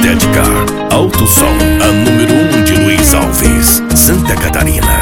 Estética Alto Som, a número 1 de Luiz Alves, Santa Catarina.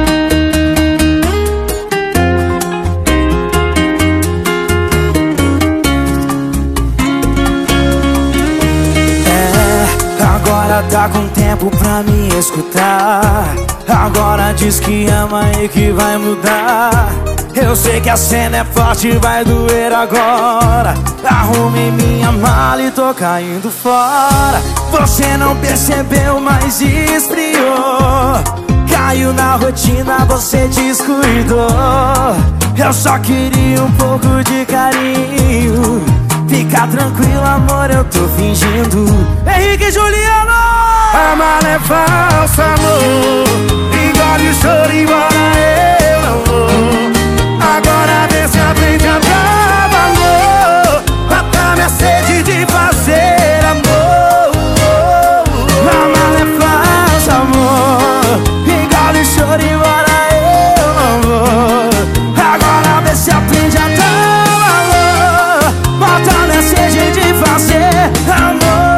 Agora tá com tempo pra me escutar. Agora diz que ama e que vai mudar. Eu sei que a cena é forte, vai doer agora. Arrumei minha mala e tô caindo fora. Você não percebeu, mas esfriou. Caiu na rotina, você descuidou. Eu só queria um pouco de carinho. Fica tranquilo, amor, eu tô fingindo. Henrique e Juliano! Amar é falso, amor. Engole o choro, embora eu não vou. Agora vê se aprende a dar valor. Mata minha sede de fazer amor. Amar é falso, amor. Engole o choro, embora eu não vou. Agora vê se aprende a dar valor. Mata minha sede de fazer amor.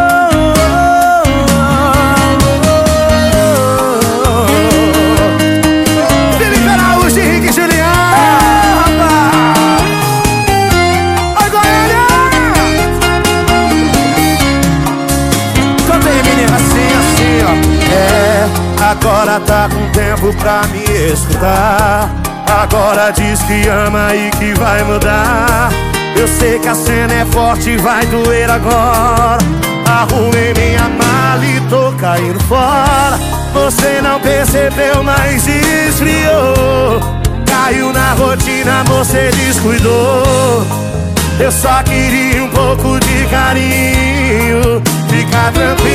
Agora tá com tempo pra me escutar. Agora diz que ama e que vai mudar. Eu sei que a cena é forte e vai doer agora. Arrumei minha mala e tô caindo fora. Você não percebeu, mas esfriou. Caiu na rotina, você descuidou. Eu só queria um pouco de carinho. Fica tranquilo,